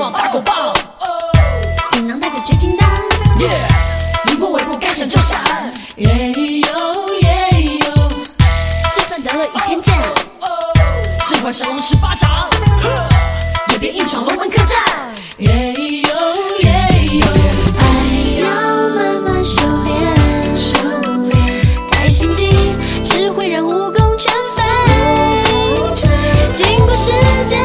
往大狗棒， 锦囊带着绝情弹， 凌波微步该闪就闪， 就算得了倚天剑， 身怀降龙18掌，也别硬闯龙门客栈。 爱要慢慢修炼，开心机只会让武功全废。经过时间